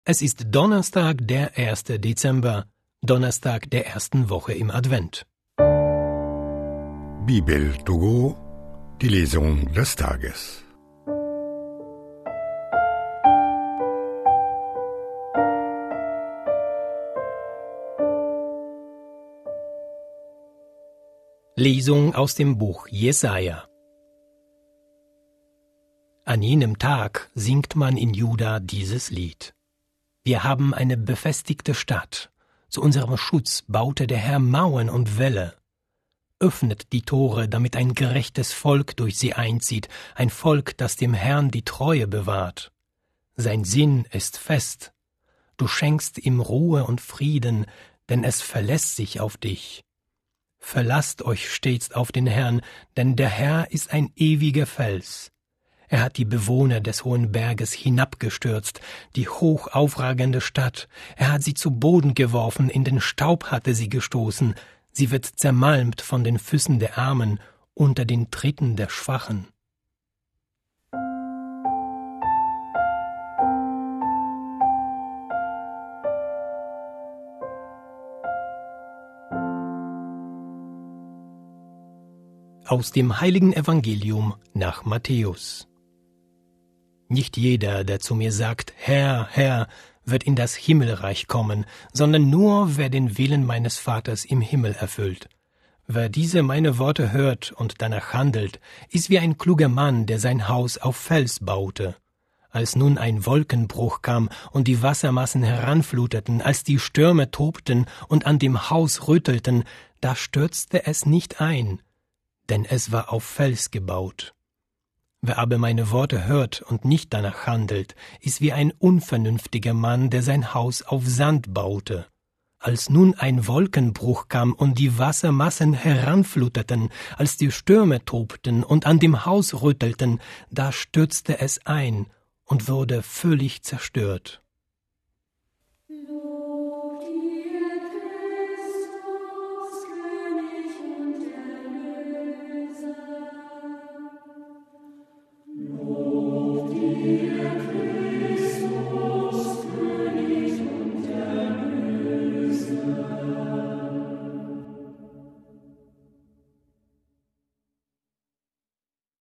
Es ist Donnerstag, der 1. Dezember, Donnerstag der ersten Woche im Advent. Bibel to go, die Lesung des Tages. Lesung aus dem Buch Jesaja. An jenem Tag singt man in Juda dieses Lied. Wir haben eine befestigte Stadt. Zu unserem Schutz baute der Herr Mauern und Wälle. Öffnet die Tore, damit ein gerechtes Volk durch sie einzieht, ein Volk, das dem Herrn die Treue bewahrt. Sein Sinn ist fest. Du schenkst ihm Ruhe und Frieden, denn es verlässt sich auf dich. Verlasst euch stets auf den Herrn, denn der Herr ist ein ewiger Fels. Er hat die Bewohner des hohen Berges hinabgestürzt, die hoch aufragende Stadt. Er hat sie zu Boden geworfen, in den Staub hatte sie gestoßen. Sie wird zermalmt von den Füßen der Armen, unter den Tritten der Schwachen. Aus dem Heiligen Evangelium nach Matthäus. Nicht jeder, der zu mir sagt, Herr, Herr, wird in das Himmelreich kommen, sondern nur, wer den Willen meines Vaters im Himmel erfüllt. Wer diese meine Worte hört und danach handelt, ist wie ein kluger Mann, der sein Haus auf Fels baute. Als nun ein Wolkenbruch kam und die Wassermassen heranfluteten, als die Stürme tobten und an dem Haus rüttelten, da stürzte es nicht ein, denn es war auf Fels gebaut. Wer aber meine Worte hört und nicht danach handelt, ist wie ein unvernünftiger Mann, der sein Haus auf Sand baute. Als nun ein Wolkenbruch kam und die Wassermassen heranfluteten, als die Stürme tobten und an dem Haus rüttelten, da stürzte es ein und wurde völlig zerstört.